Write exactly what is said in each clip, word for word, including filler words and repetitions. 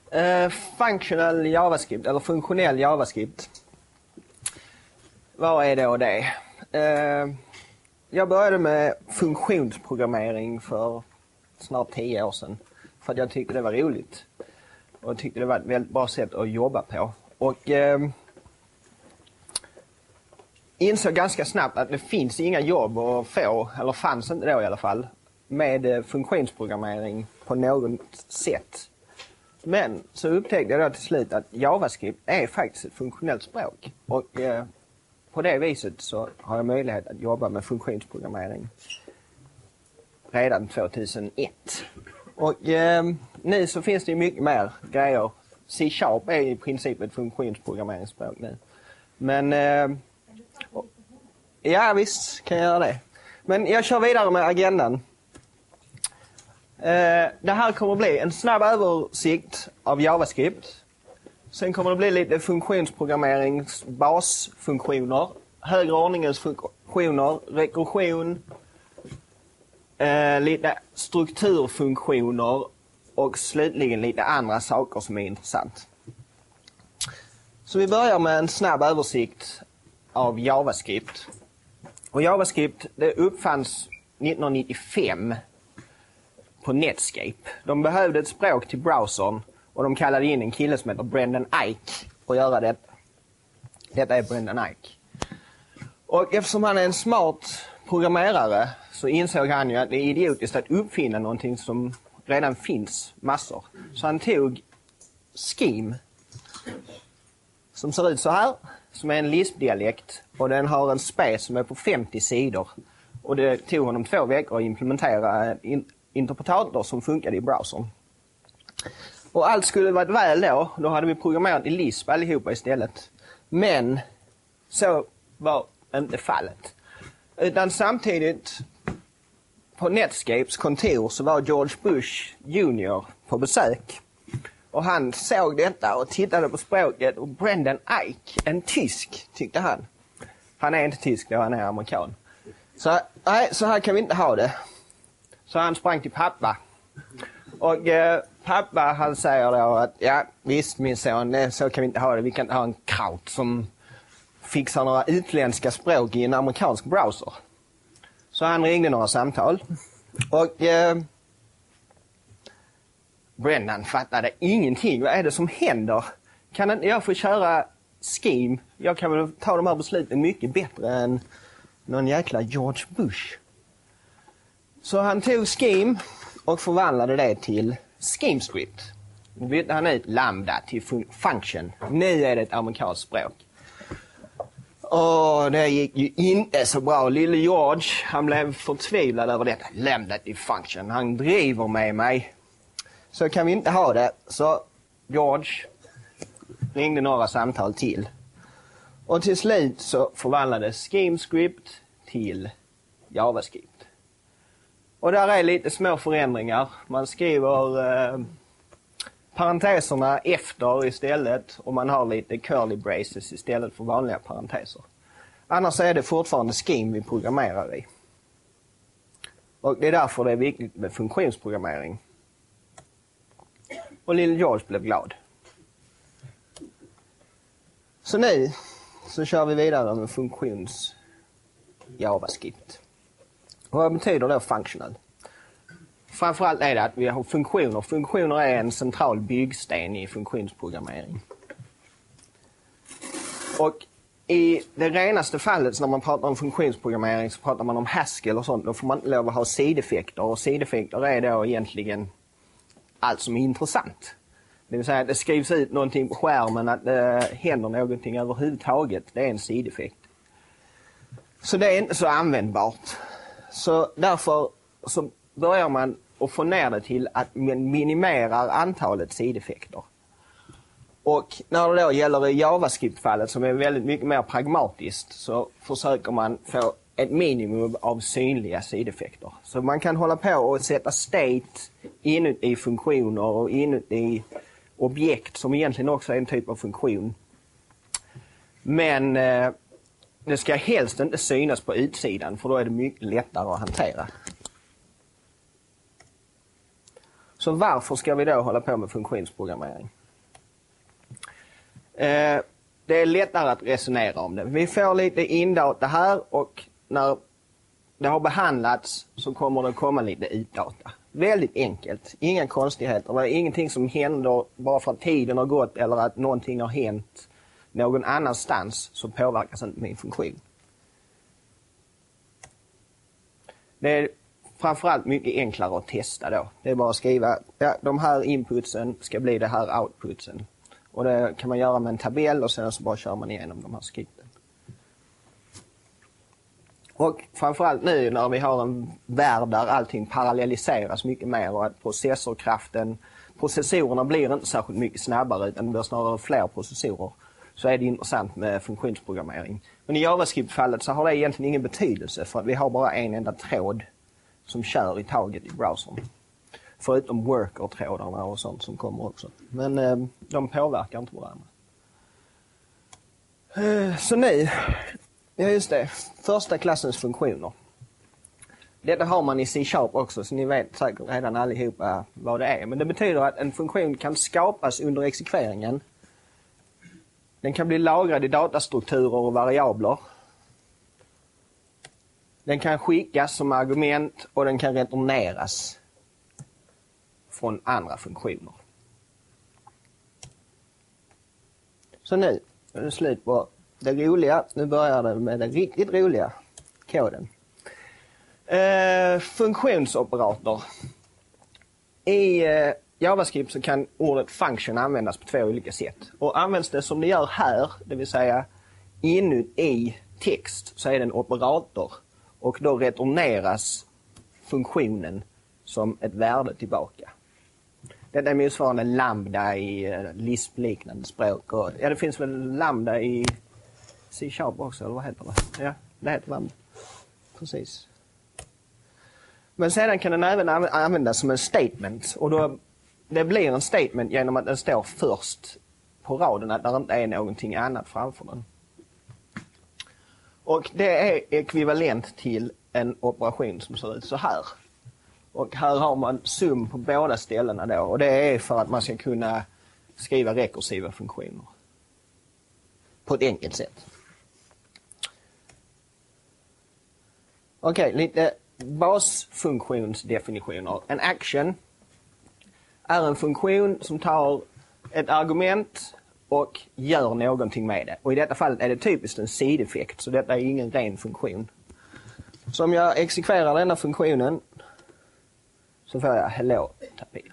Uh, functional JavaScript, eller funktionell JavaScript. Vad är då det? Uh, jag började med funktionsprogrammering för snart tio år sedan. För att jag tyckte det var roligt. Och tyckte det var ett väldigt bra sätt att jobba på. Och uh, insåg ganska snabbt att det finns inga jobb att få, eller fanns inte då i alla fall, med funktionsprogrammering på något sätt. Men så upptäckte jag då till slut att JavaScript är faktiskt ett funktionellt språk. Och eh, på det viset så har jag möjlighet att jobba med funktionsprogrammering redan tvåtusenett. Och eh, nu så finns det mycket mer grejer. C-sharp är i princip ett funktionsprogrammeringsspråk nu. Men eh, ja visst kan jag göra det. Men jag kör vidare med agendan. Uh, det här kommer att bli en snabb översikt av JavaScript. Sen kommer det bli lite funktionsprogrammerings basfunktioner, högre ordningens funktioner, rekursion, uh, lite strukturfunktioner och slutligen lite andra saker som är intressant. Så vi börjar med en snabb översikt av JavaScript. Och JavaScript det uppfanns nittonhundranittiofem på Netscape. De behövde ett språk till browsern och de kallade in en kille som heter Brendan Eich och göra det. Detta är Brendan Eich. Och eftersom han är en smart programmerare så insåg han ju att det är idiotiskt att uppfinna någonting som redan finns massor. Så han tog Scheme som ser ut så här, som är en Lisp-dialekt och den har en space som är på femtio sidor. Och det tog honom två veckor att implementera en interpretator som funkade i browsern. Och allt skulle varit väl då, då hade vi programmerat i Lisp allihopa istället. Men så var inte fallet. Utan samtidigt på Netscapes kontor så var George Bush junior på besök. Och han såg detta och tittade på språket och Brendan Eich, en tysk, tyckte han. Han är inte tysk då, han är amerikan. Så nej, så här kan vi inte ha det. Så han sprang till pappa. Och eh, pappa han säger då att ja visst min son, så kan vi inte ha det. Vi kan inte ha en kraut som fixar några utländska språk i en amerikansk browser. Så han ringde några samtal. Och eh, Brendan fattade ingenting. Vad är det som händer? Kan inte jag få köra Scheme? Jag kan väl ta de här besluten mycket bättre än någon jäkla George Bush. Så han tog Scheme och förvandlade det till Schemescript. Då bytte han ut lambda till fun- function. Nu är det ett amerikanskt språk. Och det gick ju inte så bra. Lille George, han blev förtvivlad över detta. Lambda till function. Han driver med mig. Så kan vi inte ha det. Så George ringde några samtal till. Och till slut så förvandlades Schemescript till JavaScript. Och där är lite små förändringar. Man skriver eh, parenteserna efter istället och man har lite curly braces istället för vanliga parenteser. Annars är det fortfarande Scheme vi programmerar i. Och det är därför det är viktigt med funktionsprogrammering. Och lille George blev glad. Så nu så kör vi vidare med funktions JavaScript. Och vad betyder då functional? Framförallt är det att vi har funktioner. Funktioner är en central byggsten i funktionsprogrammering. Och i det renaste fallet när man pratar om funktionsprogrammering så pratar man om Haskell och sånt. Då får man inte lov att ha sideffekter. Och sideffekter är då egentligen allt som är intressant. Det vill säga att det skrivs ut någonting på skärmen, att det händer någonting överhuvudtaget. Det är en sideffekt. Så det är inte så användbart. Så därför så börjar man att få ner det till att man minimerar antalet sideffekter. Och när det då gäller JavaScript-fallet som är väldigt mycket mer pragmatiskt så försöker man få ett minimum av synliga sideffekter. Så man kan hålla på och sätta state inuti funktioner och inuti objekt som egentligen också är en typ av funktion. Men eh, det ska helst inte synas på utsidan för då är det mycket lättare att hantera. Så varför ska vi då hålla på med funktionsprogrammering? Eh, det är lättare att resonera om det. Vi får lite indata här och när det har behandlats så kommer det komma lite utdata. Väldigt enkelt. Inga konstigheter. Det är ingenting som händer bara för att tiden har gått eller att någonting har hänt någon annanstans så påverkas inte min funktion. Det är framförallt mycket enklare att testa då. Det är bara att skriva, ja, de här inputsen ska bli det här outputsen. Och det kan man göra med en tabell och sen så bara kör man igenom de här skripten. Och framförallt nu när vi har en värld där allting parallelliseras mycket mer och att processorkraften, processorerna blir inte särskilt mycket snabbare utan det blir snarare fler processorer, så är det intressant med funktionsprogrammering. Men i JavaScript-fallet så har det egentligen ingen betydelse för att vi har bara en enda tråd som kör i taget i browsern. Förutom worker-trådarna och sånt som kommer också. Men eh, de påverkar inte varandra. Eh, så nu, ja just det, första klassens funktioner. Detta har man i C-sharp också så ni vet säkert redan allihopa vad det är. Men det betyder att en funktion kan skapas under exekveringen. Den kan bli lagrad i datastrukturer och variabler. Den kan skickas som argument och den kan returneras från andra funktioner. Så nu är det slut på det roliga. Nu börjar det med den riktigt roliga koden. Eh, funktionsoperator. I eh, JavaScript så kan ordet function användas på två olika sätt. Och används det som det gör här, det vill säga inuti text, så är det en operator. Och då returneras funktionen som ett värde tillbaka. Detta är motsvarande lambda i uh, Lisp-liknande språk. Och, ja, det finns väl lambda i C-sharp också, eller vad heter det? Ja, det heter lambda. Precis. Men sedan kan den även användas som en statement. Och då, det blir en statement genom att den står först på raden, att det inte är någonting annat framför den. Och det är ekvivalent till en operation som ser ut så här. Och här har man sum på båda ställena då. Och det är för att man ska kunna skriva rekursiva funktioner. På ett enkelt sätt. Okej, okay, lite basfunktionsdefinitioner. En action är en funktion som tar ett argument och gör någonting med det. Och i detta fall är det typiskt en sideffekt, så detta är ingen ren funktion. Så om jag exekverar denna funktionen så får jag hello tapir.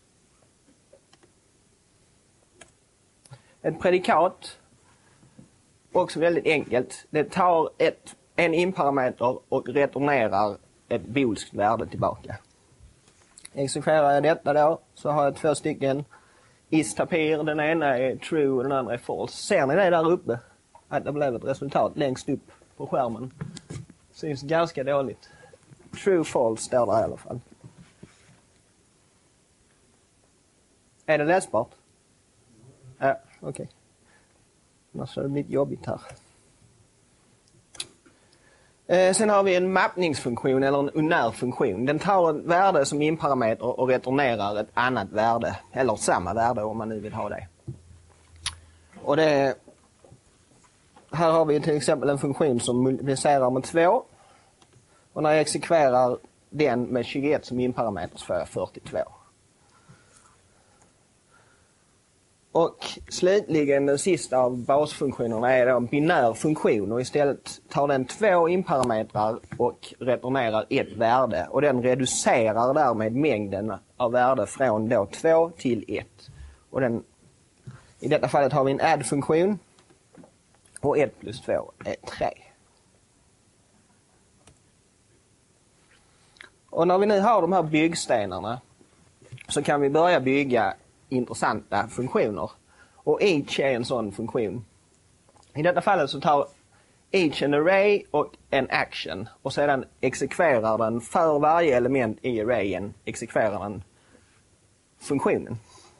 Ett predikat, också väldigt enkelt. Det tar ett, en inparameter och returnerar ett boolskt värde tillbaka. Exekverar jag detta då så har jag två stycken is tapir. Den ena är true och den andra är false. Ser ni det där uppe? Att det blev ett resultat längst upp på skärmen. Syns ganska dåligt. True false står där i alla fall. Är det läsbart? Ja, okej. Okay. Annars har det blivit jobbigt här. Eh, sen har vi en mappningsfunktion eller en unär funktion. Den tar ett värde som inparameter och returnerar ett annat värde. Eller samma värde om man nu vill ha det. Och det här har vi till exempel en funktion som multiplicerar med två. Och när jag exekverar den med tjugoett som inparameter så får jag fyrtiotvå. Och slutligen den sista av basfunktionerna är då en binär funktion. Och istället tar den två inparametrar och returnerar ett värde. Och den reducerar därmed mängden av värde från då två till ett. Och den, i detta fallet har vi en add-funktion. Och ett plus två är tre. Och när vi nu har de här byggstenarna så kan vi börja bygga intressanta funktioner. Och each är en sån funktion. I detta fallet så tar each en array och en action. Och sedan exekverar den för varje element i arrayen. Exekverar den funktionen.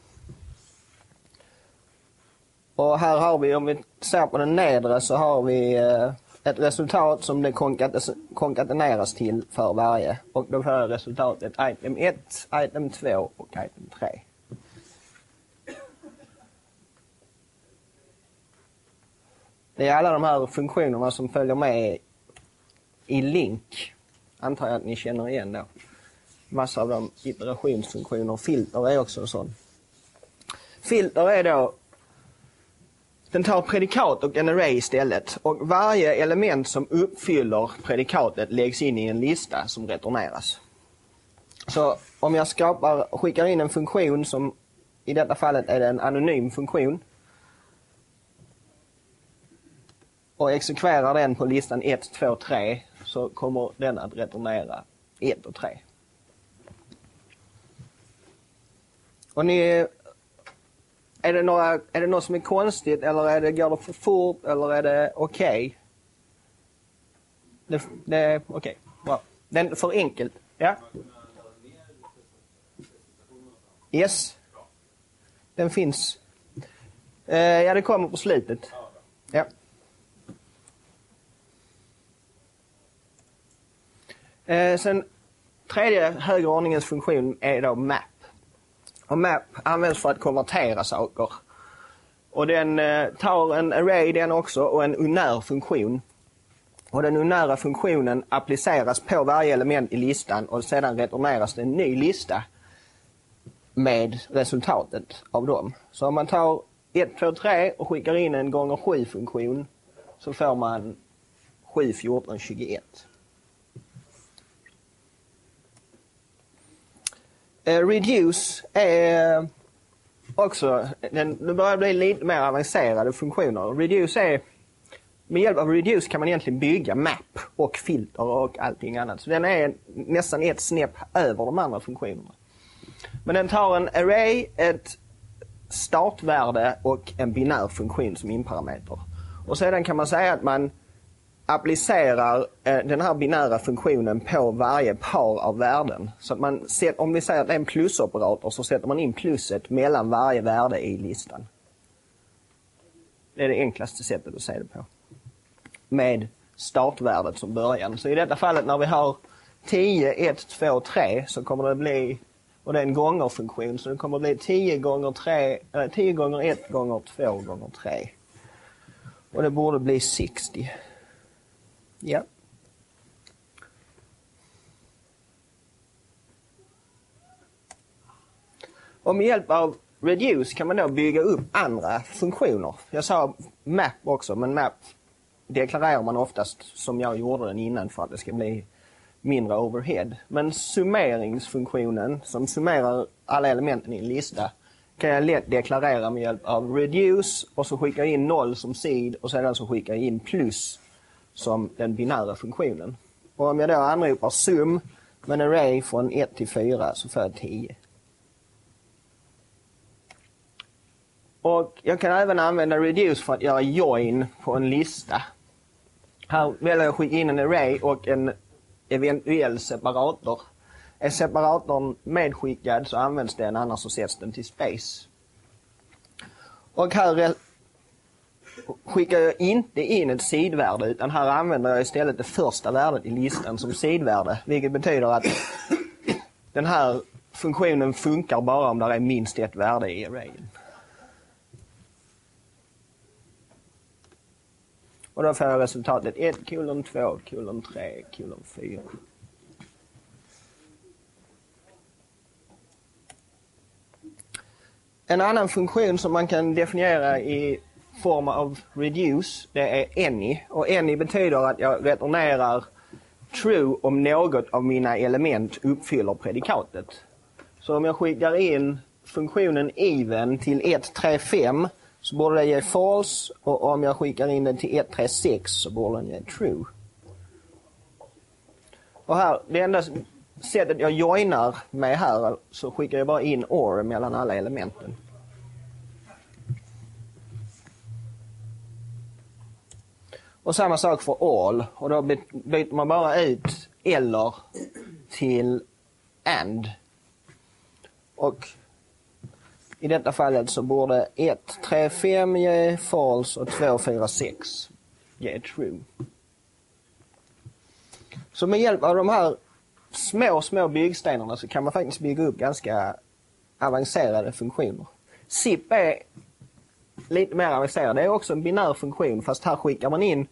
Och här har vi, om vi ser på den nedre så har vi ett resultat som det konkateneras till för varje. Och då får jag resultatet item ett, item två och item tre. Det är alla de här funktionerna som följer med i link. Antar jag att ni känner igen då. Massa av de iterationsfunktioner. Filter är också en sån. Filter är då, den tar predikat och en array istället. Och varje element som uppfyller predikatet läggs in i en lista som returneras. Så om jag skapar, skickar in en funktion som i detta fallet är det en anonym funktion. Och exekverar den på listan ett, två, tre så kommer den att returnera ett och tre. Och ni, är det, några, är det något som är konstigt eller är det, går det för fort eller är det okej? Okay? Det, det är okej, okay. Bra. Den är för enkelt. Ja? Yes. Den finns. Eh, ja, det kommer på slutet. Ja. Eh, sen tredje högre ordningens funktion är då map. Och map används för att konvertera saker. Och den eh, tar en array den också och en unär funktion. Och den unära funktionen appliceras på varje element i listan och sedan returneras det en ny lista med resultatet av dem. Så om man tar ett, två, tre och skickar in en gånger sju funktion så får man sju, fjorton, tjugoett. Uh, reduce är också, den, nu börjar bli lite mer avancerade funktioner. Reduce är, med hjälp av reduce kan man egentligen bygga map och filter och allting annat. Så den är nästan ett snäpp över de andra funktionerna. Men den tar en array, ett startvärde och en binär funktion som inparameter. Och sedan kan man säga att man applicerar eh, den här binära funktionen på varje par av värden. Så att man, om vi säger att det är en plusoperator så sätter man in plusset mellan varje värde i listan. Det är det enklaste sättet att se det på. Med startvärdet som början. Så i detta fallet när vi har tio, ett, två, tre så kommer det bli, och det är en gångerfunktion, så det kommer bli tio gånger tre, äh, tio gånger ett gånger två gånger tre. Och det borde bli sextio. Ja. Och med hjälp av reduce kan man då bygga upp andra funktioner. Jag sa map också, men map deklarerar man oftast som jag gjorde den innan för att det ska bli mindre overhead. Men summeringsfunktionen som summerar alla elementen i en lista kan jag lätt deklarera med hjälp av reduce och så skickar jag in noll som seed och sedan så skickar jag in plus som den binära funktionen. Och om jag då anropar sum med en array från ett till fyra så får jag tio. Och jag kan även använda reduce för att göra join på en lista. Här väljer jag att skicka in en array och en eventuell separator. Är separatorn medskickad så används den, annars så sätts den till space. Och här skickar jag inte in ett sidvärde utan här använder jag istället det första värdet i listan som sidvärde. Vilket betyder att den här funktionen funkar bara om det är minst ett värde i arrayen. Och då får jag resultatet ett, kolon två, kolon tre, kolon fyra. En annan funktion som man kan definiera i form av reduce, det är any. Och any betyder att jag returnerar true om något av mina element uppfyller predikatet. Så om jag skickar in funktionen even till ett tre fem så borde det ge false, och om jag skickar in den till ett tre sex så borde den ge true. Och här, det enda sättet jag joinar med här så skickar jag bara in or mellan alla elementen. Och samma sak för all, och då byter man bara ut eller till and. Och i detta fallet så borde ett tre fem ge false och två fyra sex ge true. Så med hjälp av de här små, små byggstenarna så kan man faktiskt bygga upp ganska avancerade funktioner. zip är lite mer avancerad. Det är också en binär funktion, fast här skickar man in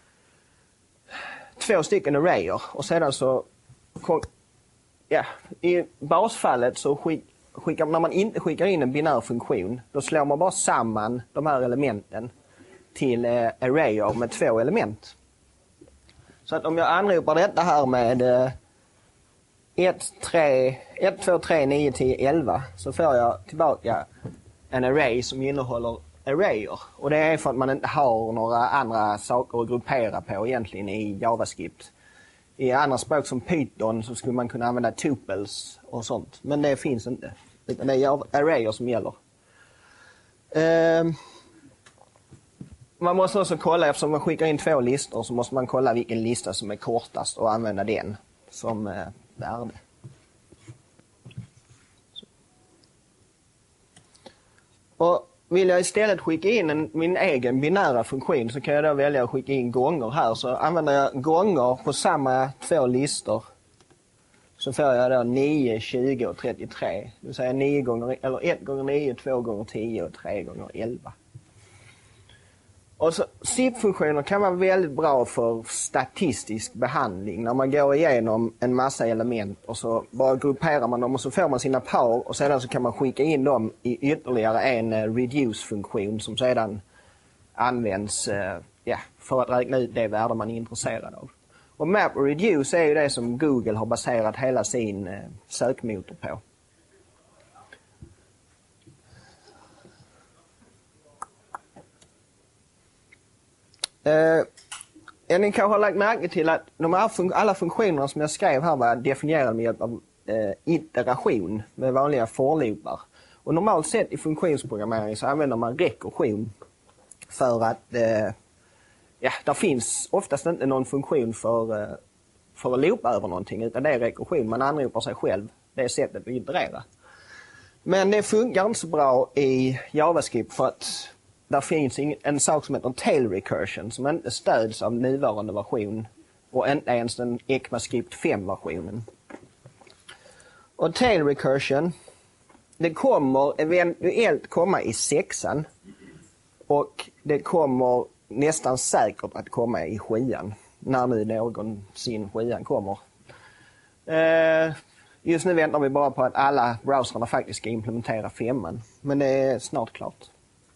två stycken arrayer. Och sedan så, ja, i basfallet så skick, skickar, när man inte skickar in en binär funktion, då slår man bara samman de här elementen till eh, arrayer med två element. Så att om jag anropar detta här med eh, ett, två, tre, nio, tio, elva, så får jag tillbaka en array som innehåller arrayer. Och det är för att man inte har några andra saker att gruppera på egentligen i JavaScript. I andra språk som Python så skulle man kunna använda tuples och sånt. Men det finns inte. Utan det är arrayer som gäller. Uh, man måste också kolla, eftersom man skickar in två listor, så måste man kolla vilken lista som är kortast och använda den som uh, värde. Så. Och vill jag istället skicka in en, min egen binära funktion, så kan jag då välja att skicka in gånger här. Så använder jag gånger på samma två listor, så får jag då nio, tjugo och trettiotre. Det vill säga nio gånger, eller ett gånger nio, två gånger tio och tre gånger elva. Och så zip-funktioner kan vara väldigt bra för statistisk behandling. När man går igenom en massa element och så bara grupperar man dem och så får man sina par, och sedan så kan man skicka in dem i ytterligare en uh, reduce-funktion som sedan används uh, ja, för att räkna ut det värde man är intresserad av. Och map och reduce är ju det som Google har baserat hela sin uh, sökmotor på. Uh, ni kanske har lagt märke till att de här fun- alla funktionerna som jag skrev här var definierade med hjälp av uh, iteration med vanliga for-loopar. Och normalt sett i funktionsprogrammering så använder man rekursion för att uh, ja, där finns oftast inte någon funktion för, uh, för att loopa över någonting, utan det är rekursion. Man anropar sig själv, det är sättet att iterera. Men det funkar inte så bra i JavaScript för att där finns en sak som heter tail recursion som inte stöds av nuvarande version och inte ens den ECMAScript fem-versionen. Och tail recursion, det kommer eventuellt komma i sexan och det kommer nästan säkert att komma i sjuan, när nu någonsin sjuan kommer. Eh, just nu väntar vi bara på att alla browsarna faktiskt ska implementera femman, men det är snart klart.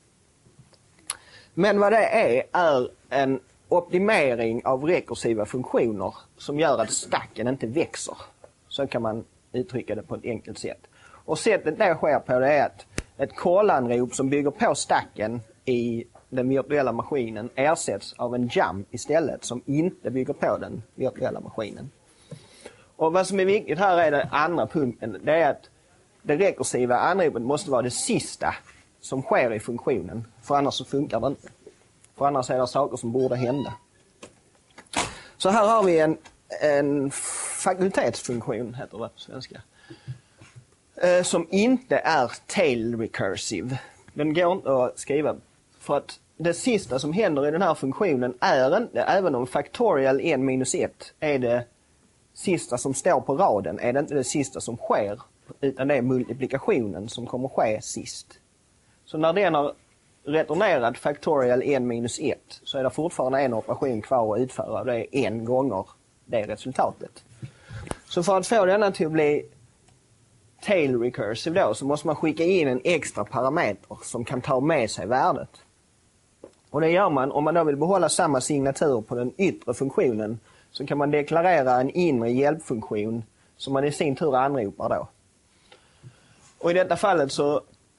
Men vad det är, är en optimering av rekursiva funktioner som gör att stacken inte växer. Så kan man uttrycka det på ett enkelt sätt. Och sättet det sker på det är att ett call-anrop som bygger på stacken i den virtuella maskinen ersätts av en jump istället som inte bygger på den virtuella maskinen. Och vad som är viktigt här är den andra punkten. Det är att det rekursiva anropet måste vara det sista som sker i funktionen. För annars så funkar det inte. För annars är det saker som borde hända. Så här har vi en, en fakultetsfunktion, heter det på svenska. Eh, som inte är tail recursive. Den går inte att skriva. För att det sista som händer i den här funktionen är inte, även om factorial en minus ett är det sista som står på raden, är det inte det sista som sker. Utan det är multiplikationen som kommer ske sist. Så när den har returnerat factorial en minus ett så är det fortfarande en operation kvar att utföra. Det är en gånger det resultatet. Så för att få denna till att bli tail recursive då, så måste man skicka in en extra parameter som kan ta med sig värdet. Och det gör man om man då vill behålla samma signatur på den yttre funktionen, så kan man deklarera en inre hjälpfunktion som man i sin tur anropar då. Och i detta fallet så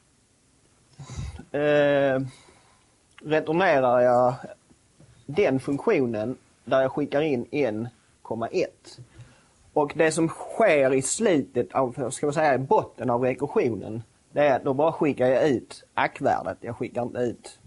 Eh, returnerar jag den funktionen där jag skickar in en komma ett. Och det som sker i slutet av, ska man säga, botten av rekursionen, det är att då bara skickar jag ut ack-värdet. Jag skickar inte ut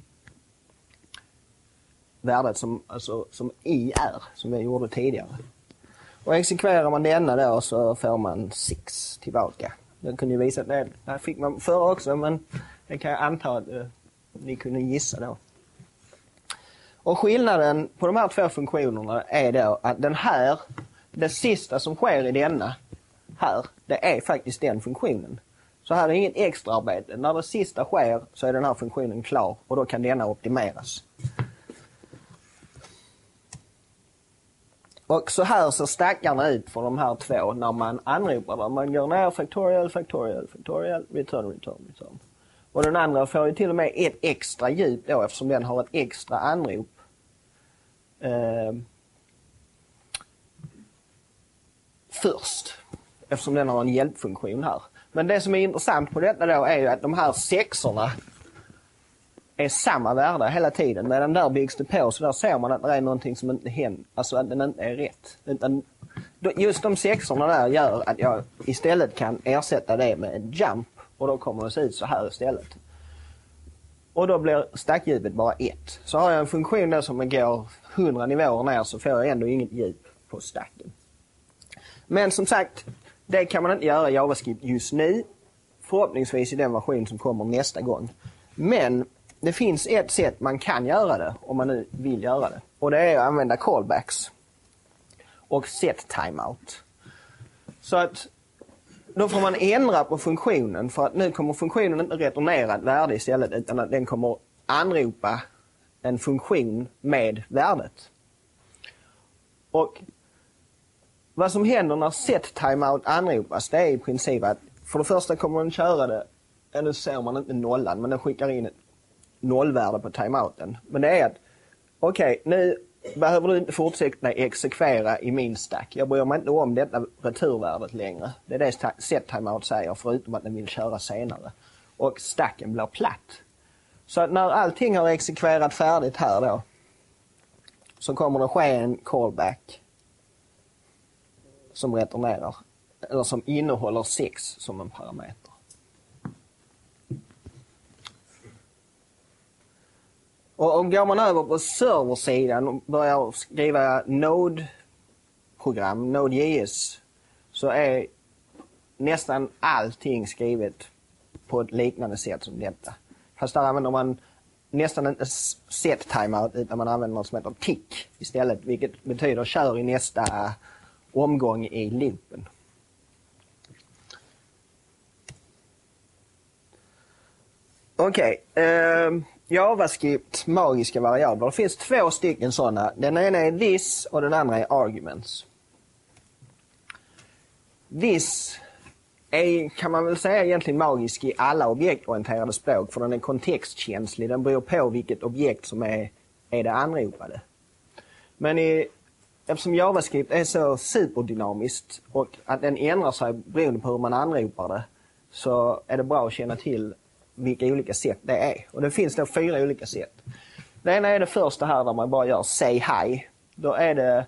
värdet som, alltså, som i är, som jag gjorde tidigare. Och exekverar man denna då så får man sex tillbaka. Jag kunde ju visa att det här fick man förra också, men det kan jag anta att uh, ni kunde gissa då. Och skillnaden på de här två funktionerna är då att den här, det sista som sker i denna här, det är faktiskt den funktionen. Så här är inget extra arbete. När det sista sker så är den här funktionen klar och då kan denna optimeras. Och så här ser stackarna ut för de här två när man anropar dem. Man går ner factorial, factorial, factorial, return, return, return. Och den andra får ju till och med ett extra djup då eftersom den har ett extra anrop. Eh, först. Eftersom den har en hjälpfunktion här. Men det som är intressant på detta då är ju att de här sexorna är samma värde hela tiden. Medan där byggs det på så där ser man att det är någonting som inte händer. Alltså att den inte är rätt. Utan just de sexorna där gör att jag istället kan ersätta det med en jump. Och då kommer det se ut så här istället. Och då blir stackdjupet bara ett. Så har jag en funktion där som går hundra nivåer ner så får jag ändå inget djup på stacken. Men som sagt, det kan man inte göra i JavaScript just nu. Förhoppningsvis i den version som kommer nästa gång. Men det finns ett sätt man kan göra det om man nu vill göra det. Och det är att använda callbacks. Och set timeout. Så att då får man ändra på funktionen för att nu kommer funktionen inte returnera ett värde istället utan att den kommer anropa en funktion med värdet. Och vad som händer när set timeout anropas det är i princip att för det första kommer den köra det, ja, nu ser man inte nollan men den skickar in ett nollvärde på timeouten. Men det är att okej, okay, nu behöver du inte fortsätta exekvera i min stack. Jag bryr mig inte om detta returvärdet längre. Det är det set timeout säger förutom att den vill köra senare. Och stacken blir platt. Så att när allting har exekverat färdigt här då så kommer det ske en callback som returnerar eller som innehåller sex som en parameter. Och om går man över på serversidan och börjar skriva Node-program, Node.js, så är nästan allting skrivet på ett liknande sätt som detta. Fast där använder man nästan inte set timeout utan man använder något som heter tick istället, vilket betyder kör i nästa omgång i loopen. Okej, okay, eh, JavaScript, magiska variabler. Det finns två stycken sådana. Den ena är this och den andra är arguments. This är, kan man väl säga, egentligen magisk i alla objektorienterade språk för den är kontextkänslig. Den beror på vilket objekt som är, är det anropade. Men i, eftersom JavaScript är så superdynamiskt och att den ändrar sig beroende på hur man anropar det så är det bra att känna till vilka olika sätt det är. Och det finns då fyra olika sätt. Det ena är det första här där man bara gör say hi. Då är det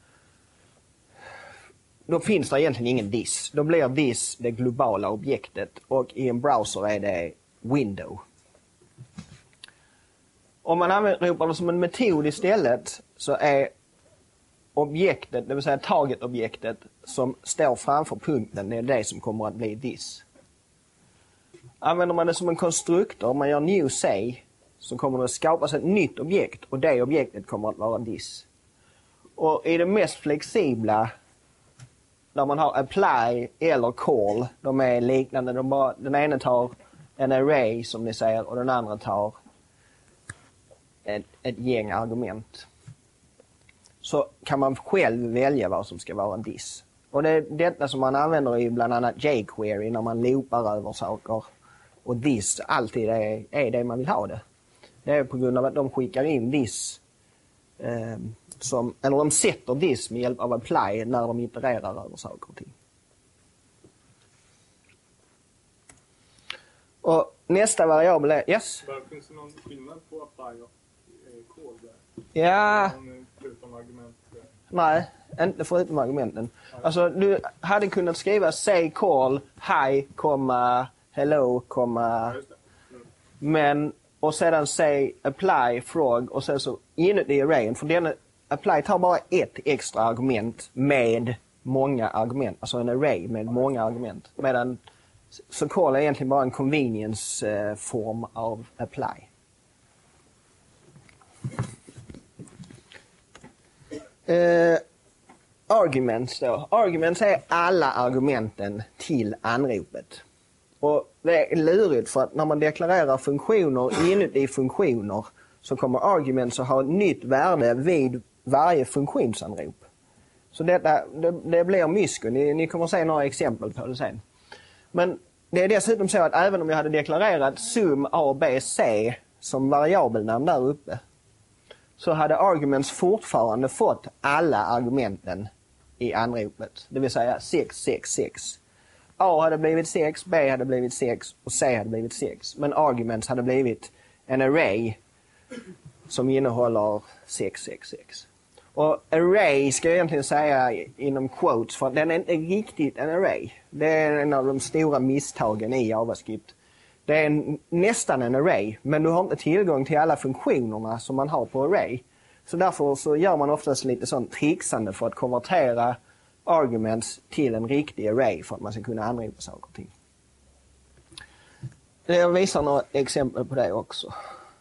då finns det egentligen ingen this. Då blir this det globala objektet och i en browser är det window. Om man använder det som en metod istället så är objektet, det vill säga target-objektet som står framför punkten, det är det som kommer att bli this. Använder man det som en konstruktor, om man gör new say, så kommer det att skapas ett nytt objekt och det objektet kommer att vara this. Och i det mest flexibla, där man har apply eller call, de är liknande. De bara, den ena tar en array som ni säger och den andra tar ett, ett gäng argument. Så kan man själv välja vad som ska vara en this. Och det är detta som man använder i bland annat jQuery när man loopar över saker. Och this alltid är, är det man vill ha det. Det är på grund av att de skickar in this eh, som, eller de sätter this med hjälp av apply när de itererar över saker och ting. Och nästa variabel är, yes? Finns det någon skillnad på apply och call där? Ja. Förutom argument? Nej, inte förutom argumenten. Alltså du hade kunnat skriva say call, hi, komma, hello, komma, mm. men och sedan say apply, frog och sen så inuti arrayen, för den apply tar bara ett extra argument med många argument, alltså en array med många argument, medan så call är egentligen bara en convenience eh, form av apply. Eh, arguments då. Arguments är alla argumenten till anropet. Och det är lurigt för att när man deklarerar funktioner inuti funktioner så kommer arguments att ha ett nytt värde vid varje funktionsanrop. Så detta, det, det blir mysko. Ni, ni kommer att se några exempel på det sen. Men det är dessutom så att även om jag hade deklarerat sum A, B, C som variabelnamn där uppe så hade arguments fortfarande fått alla argumenten i anropet. Det vill säga sex, sex, sex. A hade blivit sex, B hade blivit sex och C hade blivit sex. Men arguments hade blivit en array som innehåller sex, sex, sex. Och array ska jag egentligen säga inom quotes för den är inte riktigt en array. Det är en av de stora misstagen i JavaScript. Det är en, nästan en array, men du har inte tillgång till alla funktionerna som man har på array. Så därför så gör man oftast lite sånt trixande för att konvertera arguments till en riktig array för att man ska kunna anropa saker och ting. Jag visar några exempel på det också.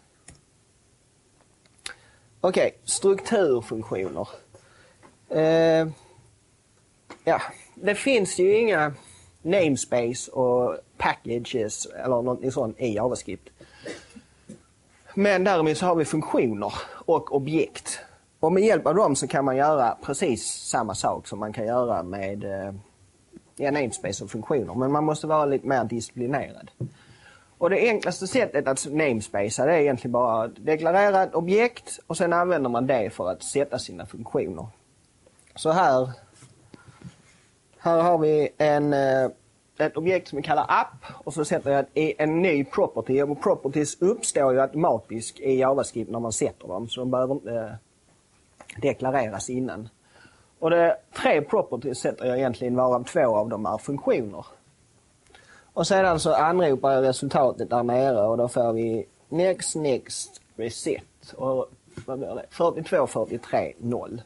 Okej, okay, strukturfunktioner. Eh, ja, det finns ju inga namespace och packages eller något sånt i JavaScript. Men därmed så har vi funktioner och objekt. Och med hjälp av dem så kan man göra precis samma sak som man kan göra med eh, ja, namespace och funktioner. Men man måste vara lite mer disciplinerad. Och det enklaste sättet att namespacea det är egentligen bara att deklarera ett objekt och sen använder man det för att sätta sina funktioner. Så här, här har vi en, ett objekt som vi kallar app och så sätter jag en ny property. Och properties uppstår ju automatiskt i JavaScript när man sätter dem så de behöver inte deklareras innan. Och det tre properties sätter jag egentligen varav två av dem är funktioner. Och sedan så anropar jag resultatet där nere och då får vi next, next, reset. Och vad blir det? fyrtiotvå, fyrtiotre, noll.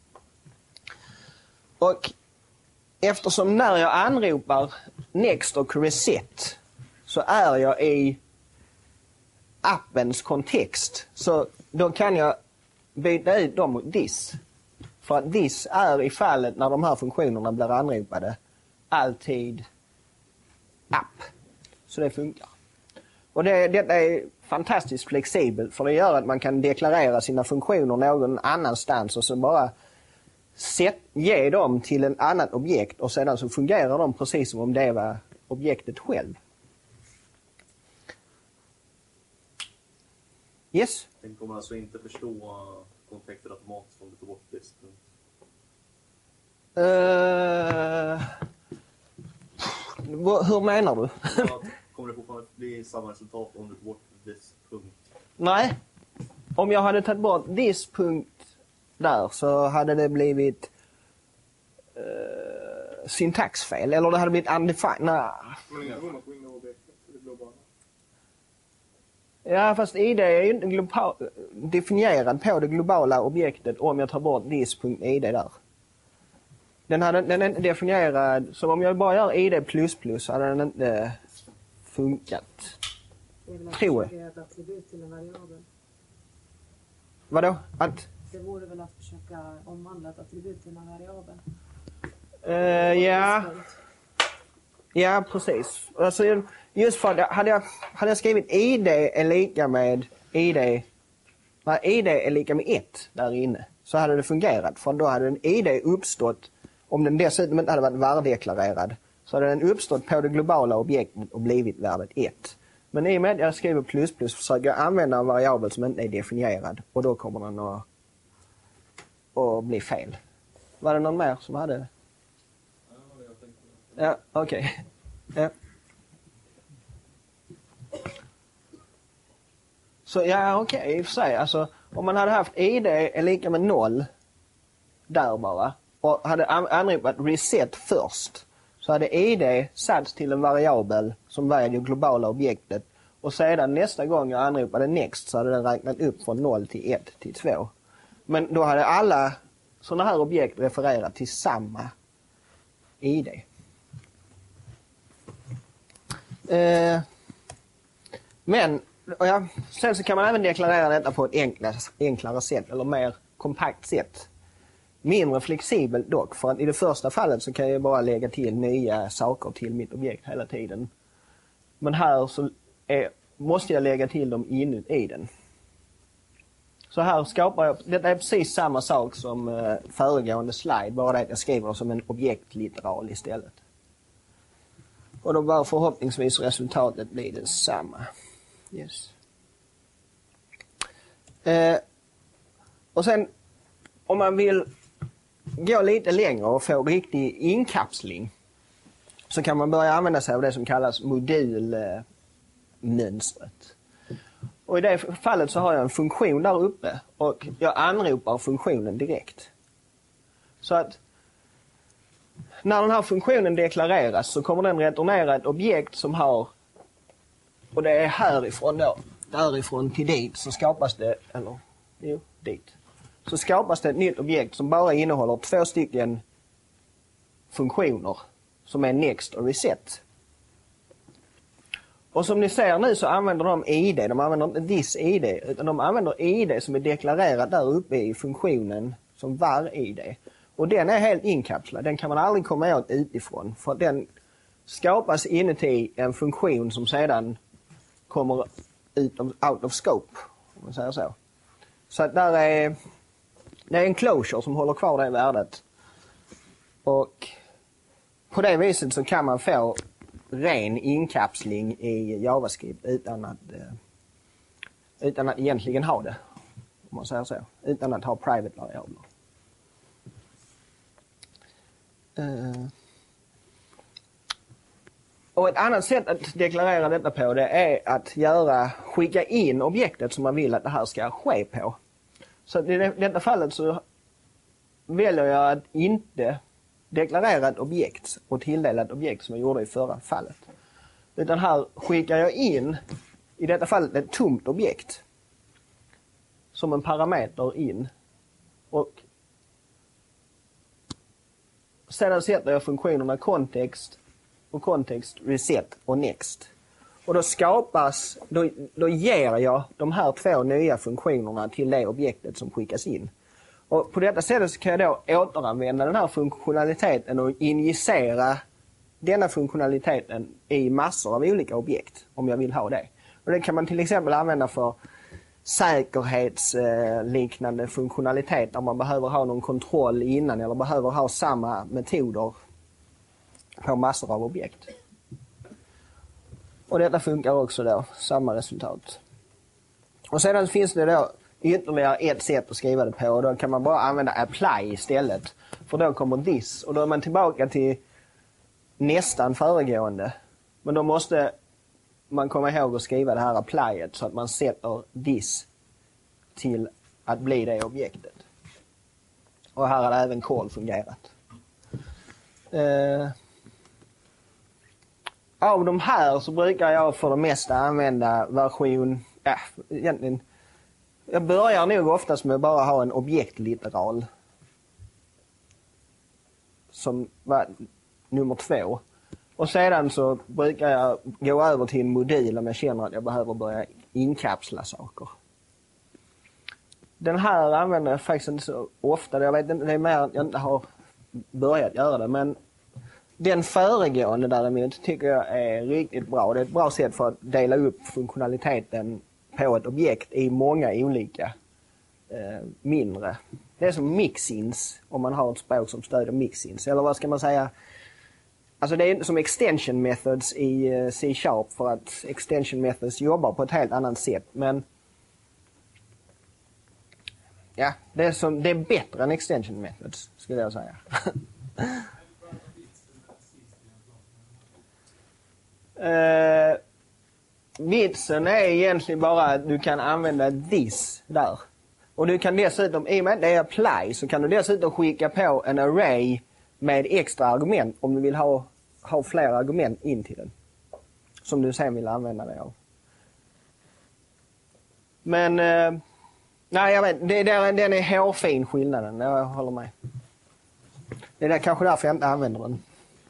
Och eftersom när jag anropar next och reset så är jag i appens kontext. Så då kan jag byta ut dem mot this. För att this är i fallet när de här funktionerna blir anropade alltid app. Så det funkar. Och det, det är fantastiskt flexibelt för det gör att man kan deklarera sina funktioner någon annanstans och så bara set, ge dem till en annat objekt och sedan så fungerar de precis som om det var objektet själv. Yes? Den kommer alltså inte förstå kontexten automatiskt om du tar bort this. Uh, hur menar du? Kommer det fortfarande bli samma resultat om du tar bort this punkt? Nej. Om jag hade tagit bort this punkt där så hade det blivit uh, syntaxfel. Eller det hade blivit undefined. Nej. Men det går att gå in och objektet. Det blir bara... Ja, fast I D är ju inte global, definierad på det globala objektet om jag tar bort this.id där. Den, hade, den är inte definierad, så om jag bara gör I D plus plus hade den inte funkat. Det är väl Tror att ett attribut till en variabel. Vadå? Att? Det vore väl att försöka omvandla ett attribut till en variabel. Uh, ja. Ja, precis. Alltså, just för att hade jag, hade jag skrivit I D är lika med I D, nej, I D är lika med ett där inne så hade det fungerat. För då hade en I D uppstått, om den dessutom inte hade varit värdedeklarerad, så hade den uppstått på det globala objektet och blivit värdet ett. Men i och med att jag skriver plus plus försöker jag använda en variabel som inte är definierad och då kommer den att, att bli fel. Var det någon mer som hade? Ja, okej. Okay. Ja. Så ja, okej, okay, i och för sig. Alltså, om man hade haft I D är lika med noll där bara och hade anropat reset först så hade I D satts till en variabel som var det globala objektet och sedan nästa gång jag anropade next så hade den räknat upp från noll till ett till två. Men då hade alla sådana här objekt refererat till samma I D. Eh, men och ja, sen så kan man även deklarera detta på ett enklare, enklare sätt eller mer kompakt sätt. Mindre flexibelt dock, för att i det första fallet så kan jag bara lägga till nya saker till mitt objekt hela tiden. Men här så är, måste jag lägga till dem inuti den. Så här skapar jag, det är precis samma sak som eh, föregående slide, bara det att jag skriver som en objektliteral istället. Och då bör förhoppningsvis resultatet bli detsamma. Yes. Eh, och sen om man vill gå lite längre och få riktig inkapsling så kan man börja använda sig av det som kallas modulmönstret. Och i det fallet så har jag en funktion där uppe och jag anropar funktionen direkt. Så att när den här funktionen deklareras så kommer den returnera ett objekt som har, och det är härifrån då, därifrån till dit så skapas det, eller jo, dit. Så skapas det ett nytt objekt som bara innehåller två stycken funktioner som är next och reset. Och som ni ser nu så använder de I D, de använder inte this I D, utan de använder I D som är deklarerat där uppe i funktionen som var I D. Och den är helt inkapslad, den kan man aldrig komma åt utifrån, för den skapas inuti en funktion som sedan kommer ut of, out of scope, om man säger så. Så att där är, det är en closure som håller kvar det värdet. Och på det viset så kan man få ren inkapsling i JavaScript utan att, utan att egentligen ha det, om man säger så. Utan att ha private variabler. Uh. Och ett annat sätt att deklarera detta på det är att göra, skicka in objektet som man vill att det här ska ske på. Så i detta fallet så väljer jag att inte deklarera ett objekt och tilldela ett objekt som jag gjorde i förra fallet. Utan här skickar jag in, i detta fallet ett tomt objekt som en parameter in. Och sedan sätter jag funktionerna kontext och kontext, reset och next. Och då skapas, då, då ger jag de här två nya funktionerna till det objektet som skickas in. Och på detta sättet så kan jag då återanvända den här funktionaliteten och injicera denna funktionaliteten i massor av olika objekt om jag vill ha det. Och det kan man till exempel använda för säkerhetsliknande funktionalitet om man behöver ha någon kontroll innan eller behöver ha samma metoder på massor av objekt. Och detta funkar också då, samma resultat. Och sedan finns det då ytterligare ett sätt att skriva det på och då kan man bara använda apply istället. För då kommer this och då är man tillbaka till nästan föregående. Men då måste man komma ihåg att skriva det här applyet så att man sätter this till att bli det objektet. Och här har även call fungerat. Uh, av de här så brukar jag för det mesta använda version, ja, egentligen jag börjar nog oftast med att bara ha en objektliteral som var nummer två. Och sedan så brukar jag gå över till en modul om jag känner att jag behöver börja inkapsla saker. Den här använder jag faktiskt inte så ofta. Jag vet inte, det är mer att jag inte har börjat göra det. Men den föregående däremot tycker jag är riktigt bra. Det är ett bra sätt för att dela upp funktionaliteten på ett objekt i många olika eh, mindre. Det är som mixins om man har ett språk som stöder mixins. Eller vad ska man säga? Alltså det är som extension methods i eh, C-sharp för att extension methods jobbar på ett helt annat sätt. Men ja, det är, som, det är bättre än extension methods skulle jag säga. uh, vitsen är egentligen bara att du kan använda this där. Och du kan dessutom, i och med att det är apply, så kan du dessutom skicka på en array med extra argument om du vill ha, ha fler argument in till den. Som du sen vill använda dig av. Men uh, nej, jag vet, det, det, den är hårfin skillnaden, jag håller med. Det är där, kanske därför jag inte använder den.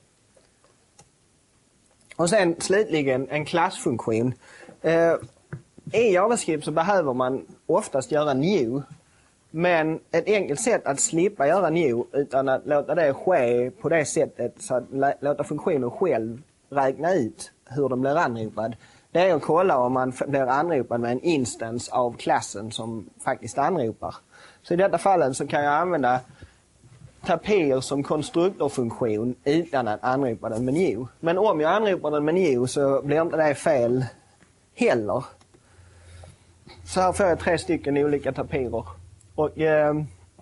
Och sen slutligen en klassfunktion. Eh, I JavaScript så behöver man oftast göra new. Men ett enkelt sätt att slippa göra new utan att låta det ske på det sättet så att låta funktionen själv räkna ut hur den blir anropad. Det är att kolla om man blir anropad med en instans av klassen som faktiskt anropar. Så i detta fallet så kan jag använda Tapir som konstruktorfunktion utan att anropa den med new. Men om jag anropar den med new så blir inte det fel heller. Så här får jag tre stycken olika tapirer. Och eh,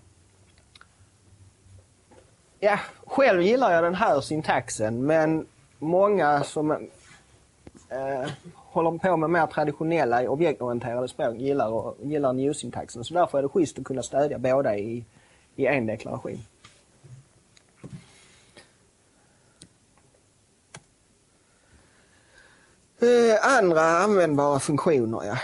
ja, själv gillar jag den här syntaxen, men många som eh, håller på med mer traditionella objektorienterade språk gillar, och, gillar new-syntaxen. Så därför är det schysst att kunna stödja båda i, i en deklaration. Eh, andra användbara funktioner, ja.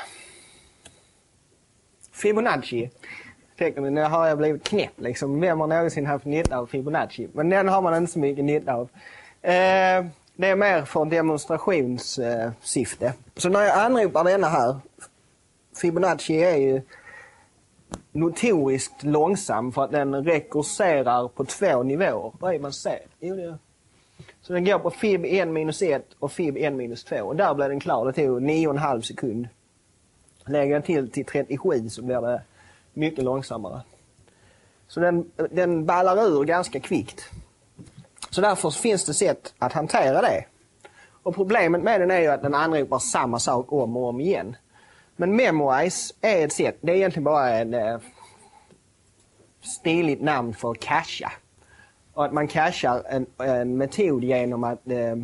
Fibonacci. Tänker ni, nu har jag blivit knäpp liksom. Vem har någonsin haft nytta av Fibonacci? Men den har man inte så mycket nytta av. Eh, det är mer för demonstrationssyfte. Eh, så när jag anropar denna här, Fibonacci är ju notoriskt långsam för att den rekurserar på två nivåer. Vad är man ser? Jo, det... Så den går på fib en minus ett och fib en minus två. Och där blir den klar. Det tog nio och en halv sekund. Lägger den till till trettiosju så blir det mycket långsammare. Så den, den ballar ur ganska kvickt. Så därför finns det sätt att hantera det. Och problemet med den är ju att den anropar samma sak om och om igen. Men Memorize är ett sätt. Det är egentligen bara ett eh, stiligt namn för cacha. Och att man cachar en, en metod genom att eh,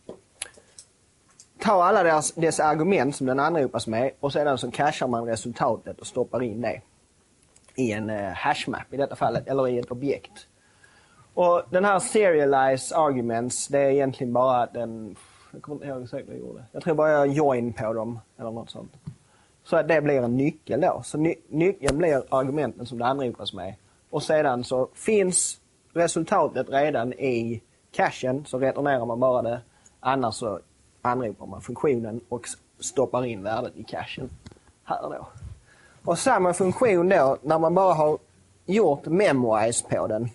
ta alla dess, dess argument som den anropas med och sedan så cachar man resultatet och stoppar in det i en eh, hashmap i detta fallet, eller i ett objekt. Och den här serialize arguments, det är egentligen bara att den, jag kommer inte ihåg exakt vad jag gjorde. Jag tror bara jag join på dem eller något sånt. Så att det blir en nyckel då. Så ny, nyckeln blir argumenten som det anropas med. Och sedan så finns resultatet redan i cachen, så returnerar man bara det. Annars så anropar man funktionen och stoppar in värdet i cachen här då. Och samma funktion då, när man bara har gjort memorize på den,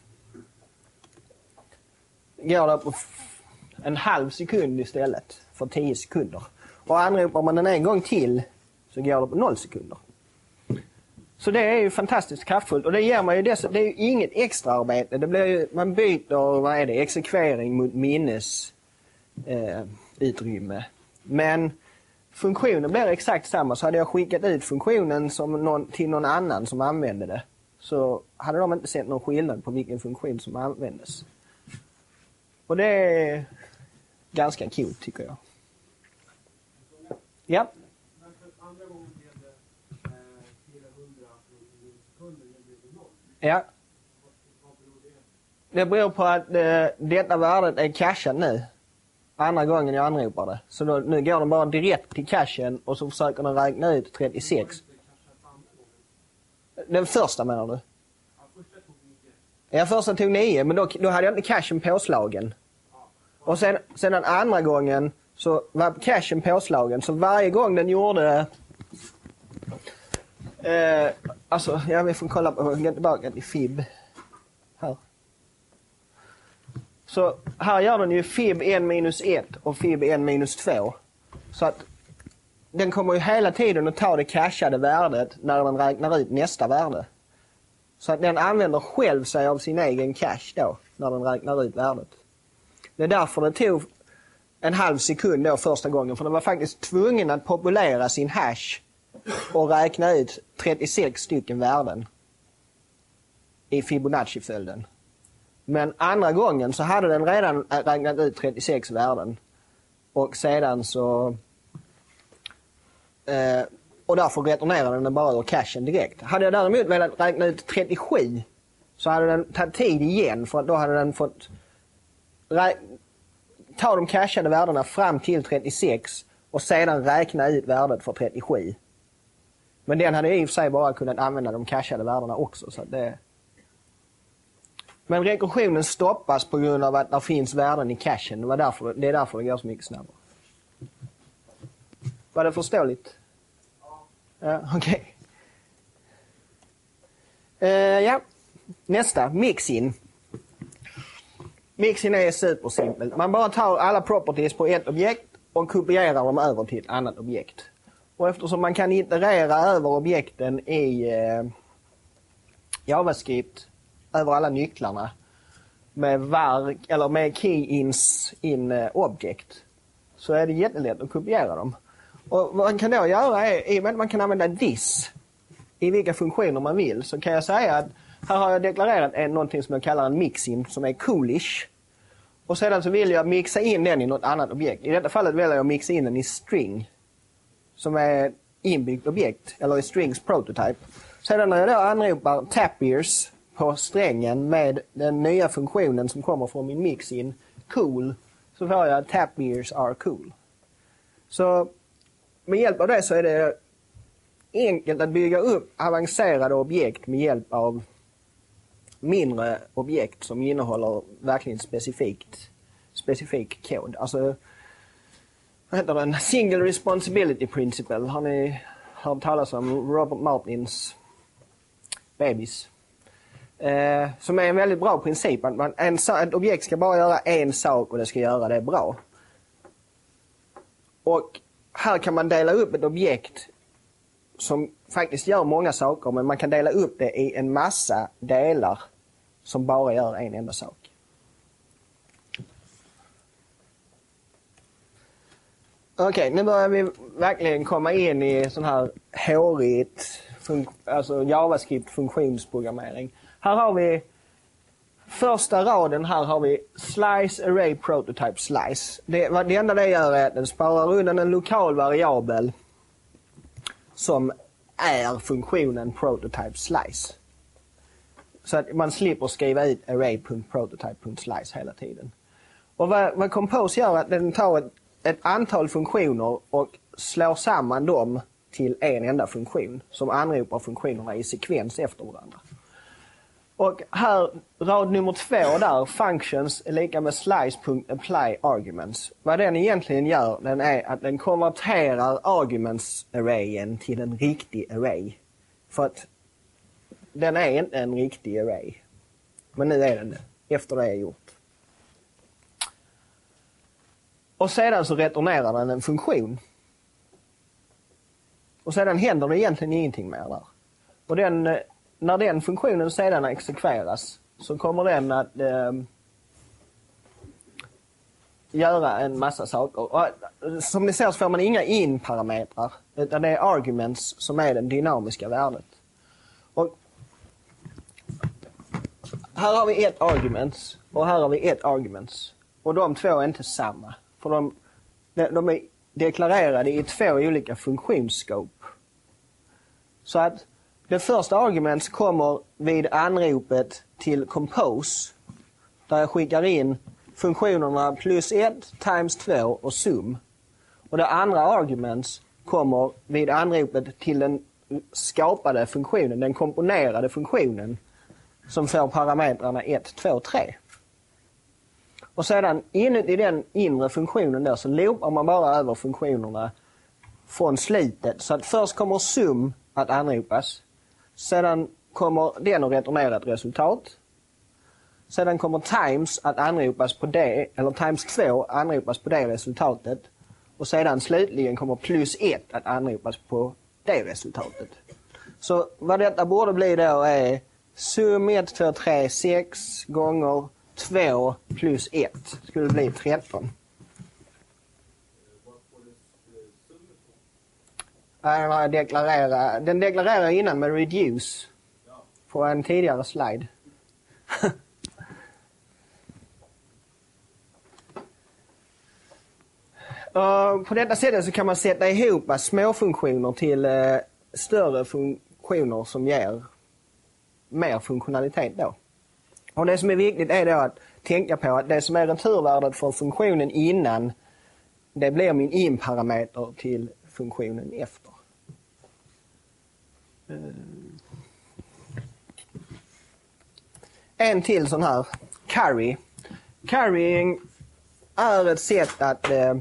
går det på en halv sekund istället för tio sekunder. Och anropar man den en gång till så går det på noll sekunder. Så det är ju fantastiskt kraftfullt. Och det ger man ju dess, det är ju inget extra arbete. Det blir ju, man byter, vad är det, exekvering mot minnes eh, utrymme. Men funktionen blir exakt samma. Så hade jag skickat ut funktionen som någon, till någon annan som använde det, så hade de inte sett någon skillnad på vilken funktion som användes. Och det är ganska kul tycker jag. Ja. Men för andra gången blev det fyrahundra sekunder, det blev det noll. Ja. Vad beror det? Det beror på att eh, detta värdet är cachat nu. Andra gången jag anropar det. Så då, nu går den bara direkt till cachen och så försöker den räkna ut trettiosex. Den första menar du? Ja, första tog nio, men då, då hade jag inte cachen påslagen. Och sen, sen den andra gången så var cachen påslagen. Så varje gång den gjorde... Eh, alltså, ja, vi får kolla på... Gå tillbaka till fib. Här. Så här gör den ju fib en minus ett och fib en minus två. Så att den kommer ju hela tiden att ta det cachade värdet när den räknar ut nästa värde. Så att den använder själv sig av sin egen cache då när den räknar ut värdet. Det är därför det tog en halv sekund då första gången. För den var faktiskt tvungen att populera sin hash och räkna ut trettiosex stycken värden i Fibonacci-följden. Men andra gången så hade den redan räknat ut trettiosex värden. Och sedan så... Eh, och därför returnerade den bara ur cachen direkt. Hade jag däremot velat räkna ut trettiosju så hade den tagit tid igen. För då hade den fått ta de cachade värdena fram till trettiosex och sedan räkna ut värdet för trettiosju. Men den hade i och för sig bara kunnat använda de cachade värdena också. Så det... Men rekursionen stoppas på grund av att det finns värden i cachen. Det, var därför, det är därför det går så mycket snabbare. Var det förståeligt? Ja. Ja, okej. Okay. Uh, ja, nästa. Mixin. Mixin är supersimpelt. Man bara tar alla properties på ett objekt och kopierar dem över till ett annat objekt. Och eftersom man kan iterera över objekten i eh, JavaScript över alla nycklarna med var eller med key-ins in eh, object, så är det jättelätt att kopiera dem. Och vad man kan då göra är, i och med att man kan använda this i vilka funktioner man vill, så kan jag säga att här har jag deklarerat en, någonting som jag kallar en mixin som är coolish. Och sedan så vill jag mixa in den i något annat objekt. I detta fallet vill jag mixa in den i string som är inbyggt objekt, eller i strings prototype. Sedan när jag då anropar tapiers på strängen med den nya funktionen som kommer från min mixin cool, så får jag tapiers are cool. Så med hjälp av det så är det enkelt att bygga upp avancerade objekt med hjälp av mindre objekt som innehåller verkligen specifikt specifik kod. Alltså, vad heter den? Single Responsibility Principle. Har ni hört talas om Robert Martins Babies? Eh, som är en väldigt bra princip. Att man, en, ett objekt ska bara göra en sak och det ska göra det bra. Och här kan man dela upp ett objekt som faktiskt gör många saker, men man kan dela upp det i en massa delar som bara gör en enda sak. Okej, okay, nu börjar vi verkligen komma in i sån här hårigt alltså JavaScript funktionsprogrammering. Här har vi första raden, här har vi slice array prototype slice. Det, vad det enda det gör är att den sparar undan en lokal variabel som är funktionen prototype slice. Så att man slipper skriva ut array.prototype.slice hela tiden. Och vad, vad Compose gör är att den tar ett, ett antal funktioner och slår samman dem till en enda funktion som anropar funktionerna i sekvens efter varandra. Och här, rad nummer två där, functions är lika med slice.apply arguments. Vad den egentligen gör, den är att den konverterar arguments-arrayen till en riktig array. För att den är inte en riktig array. Men nu är den det, efter det är gjort. Och sedan så returnerar den en funktion. Och sedan händer det egentligen ingenting mer där. Och den, när den funktionen sedan exekveras så kommer den att eh, göra en massa saker. Och, som ni ser så får man inga in-parametrar, utan det är arguments som är det dynamiska värdet. Och här har vi ett arguments och här har vi ett arguments. Och de två är inte samma. För de, de är deklarerade i två olika funktionsscope. Så att det första arguments kommer vid anropet till Compose, där jag skickar in funktionerna plus ett, times två och sum. Och det andra arguments kommer vid anropet till den skapade funktionen, den komponerade funktionen, som får parametrarna ett, två, tre. Och sedan inuti den inre funktionen där så loopar man bara över funktionerna från slutet. Så att först kommer sum att anropas. Sedan kommer den att returnera ett resultat. Sedan kommer times att anropas på det, eller times två anropas på det resultatet. Och sedan slutligen kommer plus ett att anropas på det resultatet. Så vad detta borde bli då är sum ett, två, tre, sex gånger två plus ett skulle bli tretton. Den deklarerar, den deklarerar innan med reduce på en tidigare slide. Uh, på detta sättet så kan man sätta ihop små funktioner till uh, större funktioner som ger mer funktionalitet då. Och det som är viktigt är då att tänka på att det som är returvärdet för funktionen innan, det blir min in-parameter till funktionen efter. Uh. En till sån här carry. Carrying är ett sätt att uh,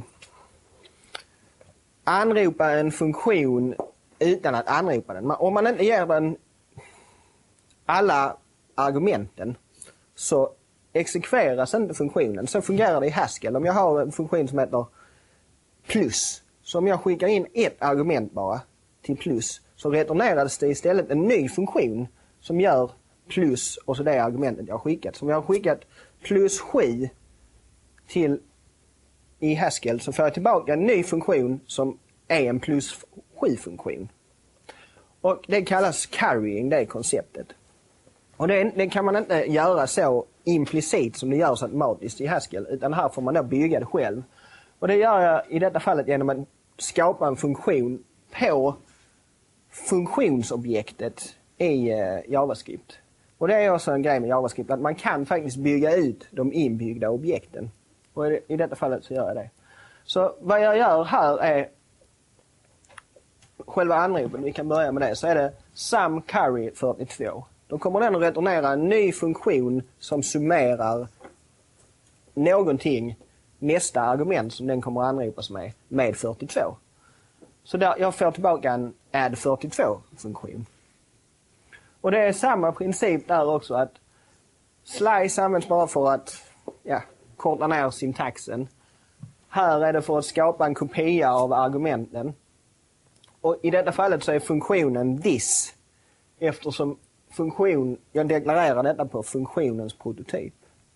anropa en funktion utan att anropa den. Om man inte ger den alla argumenten så exekveras inte funktionen. Så fungerar det i Haskell. Om jag har en funktion som heter plus. Så om jag skickar in ett argument bara till plus så returneras det istället en ny funktion som gör plus och så det argumentet jag har skickat. Så om jag har skickat plus sju till i Haskell så får jag tillbaka en ny funktion som är en plus sju funktion. Och det kallas carrying, det konceptet. Och det, det kan man inte göra så implicit som det görs automatiskt i Haskell, utan här får man då bygga det själv. Och det gör jag i detta fallet genom att skapa en funktion på funktionsobjektet i uh, JavaScript. Och det är också en grej med JavaScript att man kan faktiskt bygga ut de inbyggda objekten. Och i, i detta fallet så gör jag det. Så vad jag gör här är själva anropen, vi kan börja med det, så är det sum carry fyrtiotvå. Då kommer den att returnera en ny funktion som summerar någonting, nästa argument som den kommer att anropas med, med fyrtiotvå. Så där jag får tillbaka en add fyrtiotvå-funktion. Och det är samma princip där också, att slice används bara för att ja, korta ner syntaxen. Här är det för att skapa en kopia av argumenten. Och i detta fallet så är funktionen this, eftersom funktion, jag deklarerar detta på funktionens prototyp.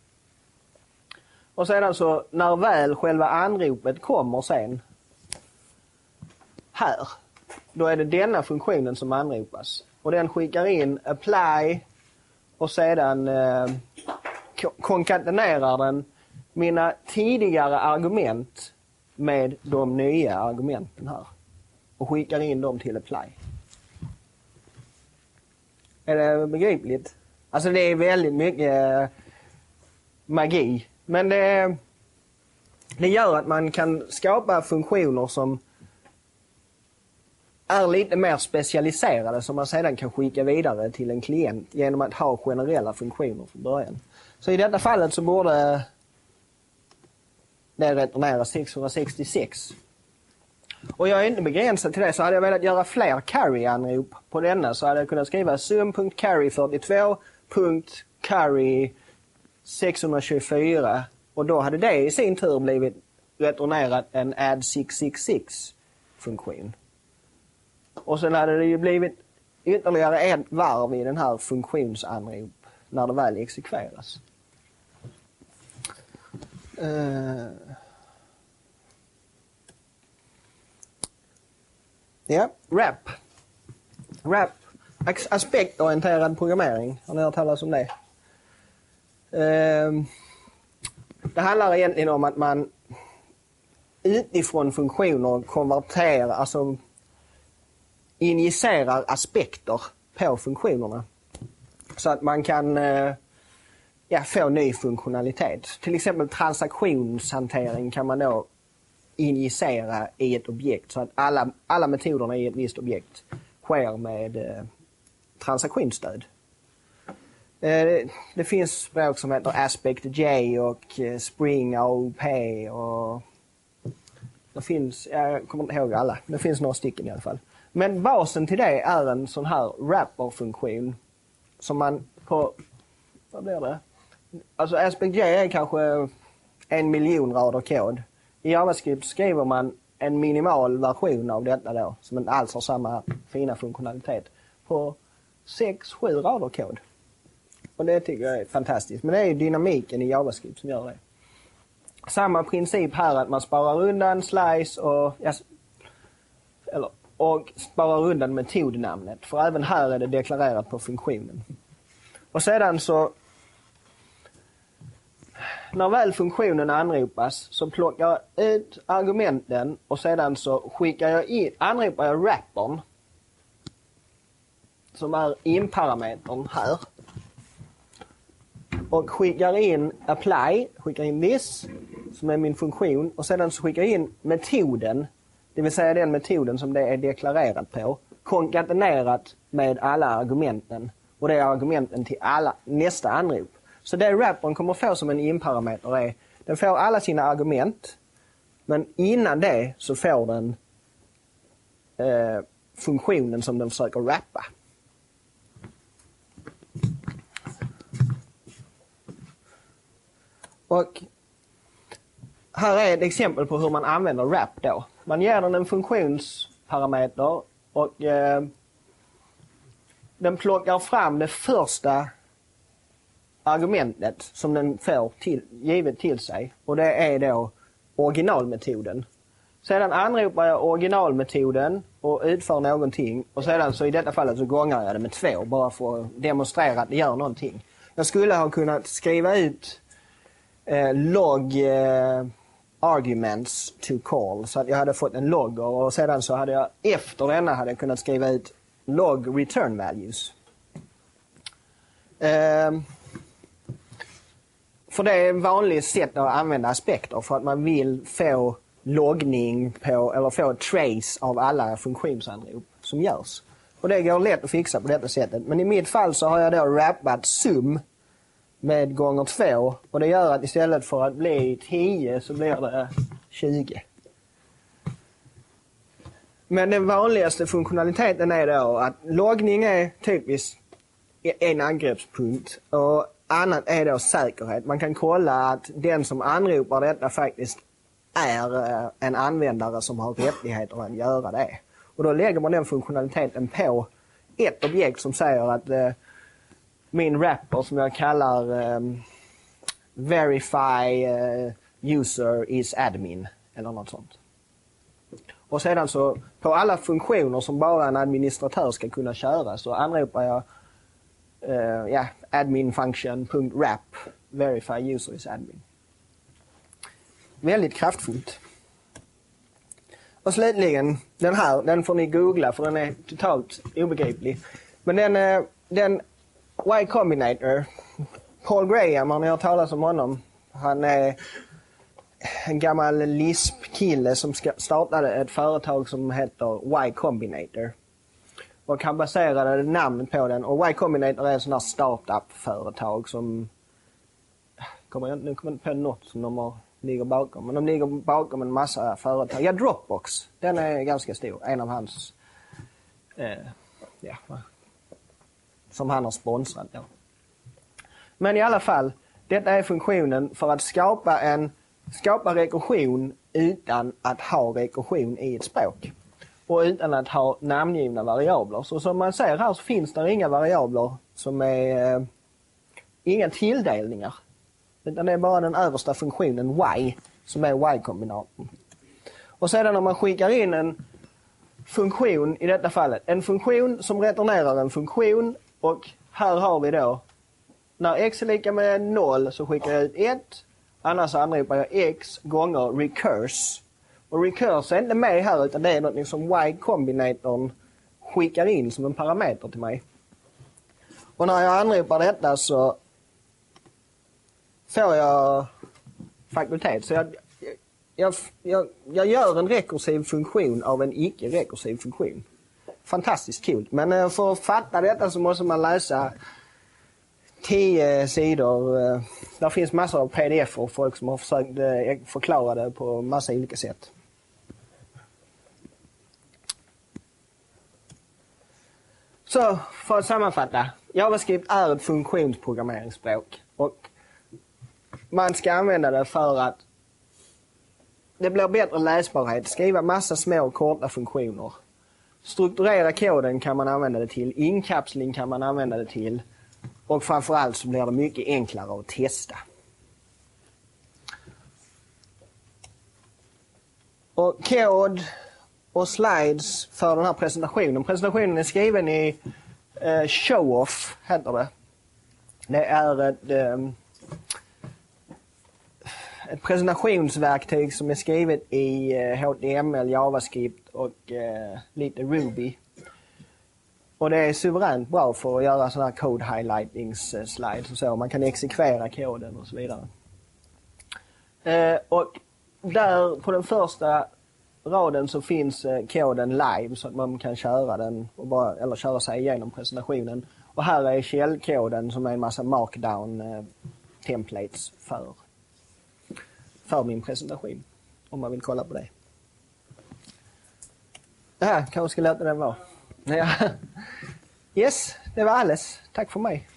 Och sedan så när väl själva anropet kommer sen här, då är det denna funktionen som anropas. Och den skickar in apply och sedan eh, konkatenerar den mina tidigare argument med de nya argumenten här. Och skickar in dem till apply. Är det begripligt? Alltså det är väldigt mycket eh, magi. Men det, det gör att man kan skapa funktioner som är lite mer specialiserade som man sedan kan skicka vidare till en klient genom att ha generella funktioner från början. Så i detta fallet så borde det returnera sexhundrasextiosex. Och jag är inte begränsad till det, så hade jag velat göra fler carry-anrop på denna så hade jag kunnat skriva sum.carry fyrtiotvå .carry sexhundratjugofyra och då hade det i sin tur blivit returnerat en add sexhundrasextiosex-funktion. Och sen hade det ju blivit ytterligare ett varv i den här funktionsanrop när det väl exekveras. Uh... Ja, wrap. Wrap. Aspektorienterad programmering. Har ni hört talas om det? Uh... Det handlar egentligen om att man utifrån funktioner konverterar, alltså injicerar aspekter på funktionerna. Så att man kan eh, ja, få ny funktionalitet. Till exempel transaktionshantering kan man då injicera i ett objekt. Så att alla, alla metoderna i ett visst objekt sker med eh, transaktionsstöd. Eh, det, det finns språk som heter Aspect-J och eh, Spring A O P och det finns, jag kommer inte ihåg alla, det finns några stycken i alla fall. Men basen till det är en sån här wrapper-funktion som man på, vad blir det? Alltså Aspect-J är kanske en miljon rader kod. I JavaScript skriver man en minimal version av detta då, som inte alls har samma fina funktionalitet, på sex sju rader kod. Och det tycker jag är fantastiskt. Men det är ju dynamiken i JavaScript som gör det. Samma princip här, att man sparar undan slice och, ja, eller, och sparar undan metodnamnet. För även här är det deklarerat på funktionen. Och sedan så, när väl funktionen anropas så plockar jag ut argumenten och sedan så skickar jag in, anropar jag wrappern som är in-parametern här. Och skickar in apply, skickar in this som är min funktion och sedan så skickar jag in metoden, det vill säga den metoden som det är deklarerat på, konkatenerat med alla argumenten och det är argumenten till alla nästa anrop. Så det wrappern kommer få som en in-parameter är, den får alla sina argument, men innan det så får den eh, funktionen som den försöker wrappa. Och här är ett exempel på hur man använder wrap då. Man ger den en funktionsparameter och eh, den plockar fram det första argumentet som den får till, givet till sig. Och det är då originalmetoden. Sedan anropar jag originalmetoden och utför någonting. Och sedan så i detta fallet så gångar jag det med två bara för att demonstrera att det gör någonting. Jag skulle ha kunnat skriva ut eh, log eh, arguments to call. Så att jag hade fått en logger och sedan så hade jag efter denna hade jag kunnat skriva ut log return values. Eh, för det är ett vanligt sätt att använda aspekter för att man vill få loggning på eller få ett trace av alla funktionsanrop som görs. Och det går lätt att fixa på detta sättet. Men i mitt fall så har jag då wrappat sum med gånger två. Och det gör att istället för att bli tio så blir det tjugo. Men den vanligaste funktionaliteten är då att loggning är typiskt en angreppspunkt. Och annat är då säkerhet. Man kan kolla att den som anropar detta faktiskt är en användare som har rättigheter att göra det. Och då lägger man den funktionaliteten på ett objekt som säger att eh, min wrapper som jag kallar eh, verify eh, user is admin eller något sånt. Och sedan så på alla funktioner som bara en administratör ska kunna köra så anropar jag eh, ja, admin function.wrap verify user is admin. Väldigt kraftfullt. Och slutligen, den här, den får ni googla för den är totalt obegriplig. Men den, den Y Combinator, Paul Graham, har ni hört talas om honom? Han är en gammal Lisp-kille som startade ett företag som heter Y Combinator. Och han baserade namnet på den. Och Y Combinator är en sån här startup-företag som... Kommer jag, nu kommer jag inte på något som de har... ligger bakom. Men de ligger bakom en massa företag. Ja, Dropbox. Den är ganska stor. En av hans... Eh, ja, som han har sponsrat då. Men i alla fall, detta är funktionen för att skapa en skapa rekursion utan att ha rekursion i ett språk. Och utan att ha namngivna variabler. Så som man ser här så finns det inga variabler som är... Eh, inga tilldelningar. Utan det är bara den översta funktionen y som är y-kombinatorn. Och sedan när man skickar in en funktion i detta fallet. En funktion som returnerar en funktion. Och här har vi då. När x är lika med noll så skickar jag ut ett. Annars anropar jag x gånger recurse. Och recurse är inte med här utan det är något som y-kombinatorn skickar in som en parameter till mig. Och när jag anropar detta så får jag fakultet. Så jag, jag, jag, jag gör en rekursiv funktion av en icke-rekursiv funktion. Fantastiskt kul. Men för att fatta detta så måste man läsa tio sidor. Där finns massor av pdf och folk som har försökt förklara det på massa olika sätt. Så för att sammanfatta. JavaScript är ett funktionsprogrammeringsspråk. Och man ska använda det för att det blir bättre läsbarhet. Skriva massa små korta funktioner. Strukturera koden kan man använda det till. Inkapsling kan man använda det till. Och framförallt så blir det mycket enklare att testa. Och kod och slides för den här presentationen. Presentationen är skriven i eh, show-off heter det. Det är ett... Eh, Ett presentationsverktyg som är skrivet i H T M L, JavaScript och eh, lite Ruby. Och det är suveränt bra för att göra sådana här code highlightings eh, slides och så. Man kan exekvera koden och så vidare. Eh, och där på den första raden så finns eh, koden live så att man kan köra den och bara, eller köra sig igenom presentationen. Och här är källkoden som är en massa markdown eh, templates för. för min presentation. Om man vill kolla på det. Det här kanske ska låta den vara. Ja. Yes, det var alles. Tack för mig.